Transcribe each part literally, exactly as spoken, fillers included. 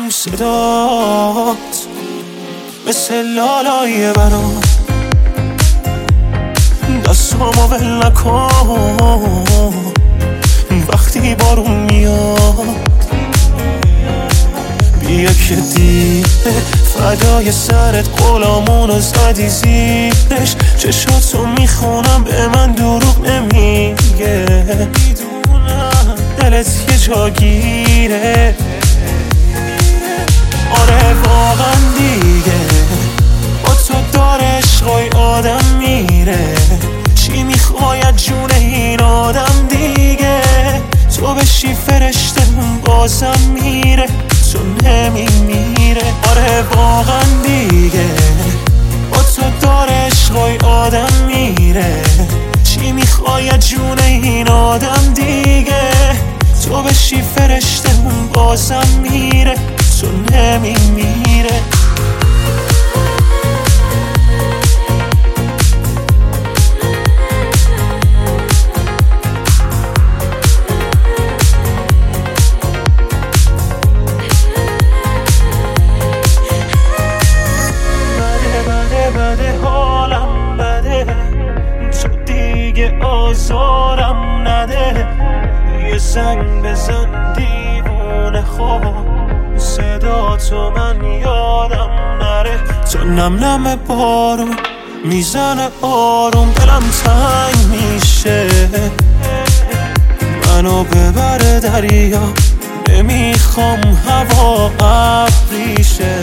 صدات مثل لالای برام، دستامو ول نکن وقتی بارون میاد. بیا که دیره فدای سرت غلامونو زدی زیرش، چشاتو میخونم به من دروغ نمیگه، میدونم دلت یه جا گیره. آره واقعا دیگه با تو داره عشقای آدم میره، چی میخوای جون این آدم دیگه؟ تو بشی فرشته بازم میره، تو نمیمیره. آره واقعا دیگه با تو داره عشقای آدم میره، چی میخوای جون این آدم دیگه؟ تو بشی فرشته بازم میره، تو نمیمیره. بده حالم بده، تو دیگه آزارم نده، یه زنگ بزن دیوونه خوب، صدا تو من یادم نره. تو نم نم بارون میزنه آروم، دلم تنگ میشه، منو ببره دریا، نمیخوام هوا ابریشه.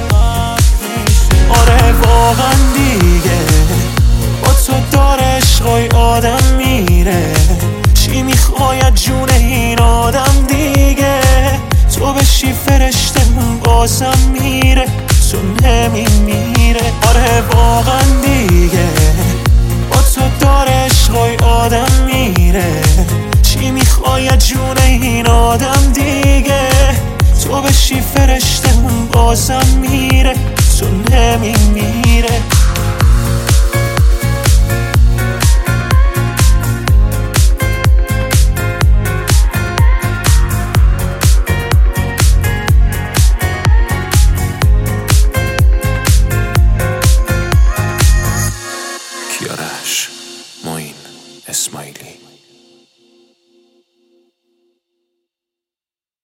آره واقعا دیگه با تو داره عشقای آدم میره، چی میخوای جون این آدم دیگه؟ تو بشی فرشته بازم میره، تو نمیمیره. آره واقعا دیگه با تو داره عشقای آدم میره، چی میخوای جون این آدم دیگه؟ تو بشی فرشته بازم میره، تو نمیمیره.